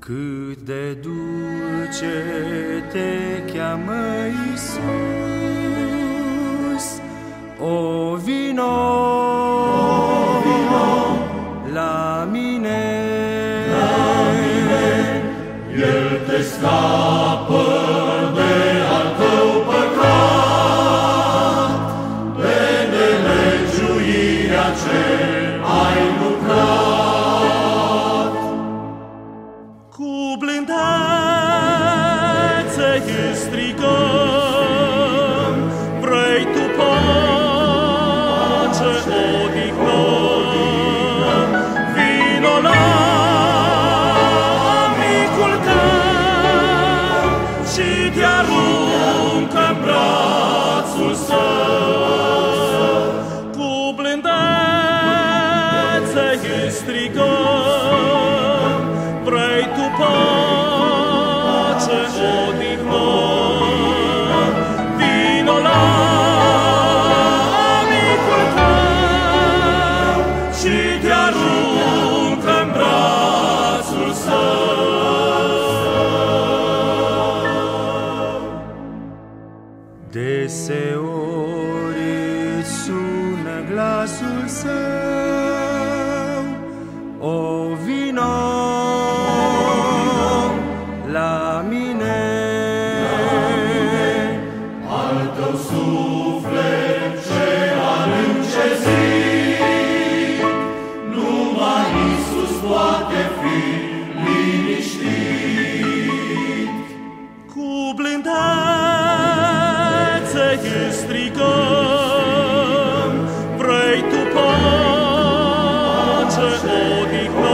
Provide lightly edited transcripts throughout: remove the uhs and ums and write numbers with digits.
Cât de dulce te cheamă Iisus, o vino, la mine, El te scapă de al tău păcat, de nelegiuirea ce ai lucrat. Cu blândețe îți strigăm, vrei tu pace, odihnă, vino la micul tău și te aruncă în brațul său. Cu blândețe îți strigăm, vrei tu pace, odihnă, vino la micul tău și te aruncă în brațul său. deseori îți sună glasul său, o vino, la mine, Al tău suflet ce încezit, numai Iisus poate fi liniștit. Cu blândețe îți strigăm, vrei tu pace, odihnă,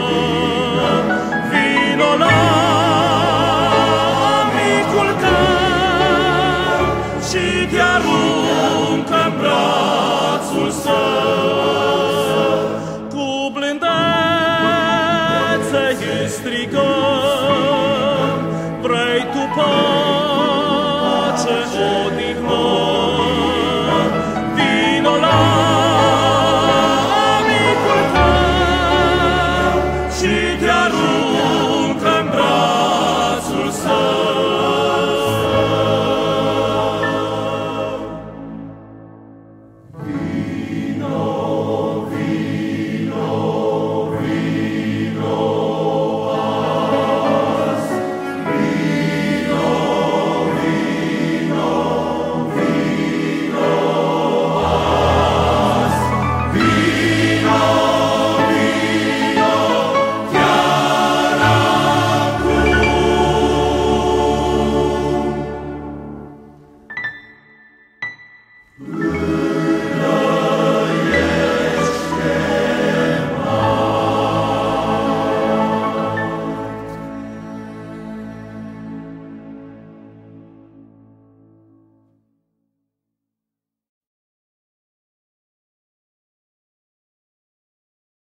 vino la micul tău și te aruncă în brațul său. Cu blândețe îți strigăm, vrei tu pace,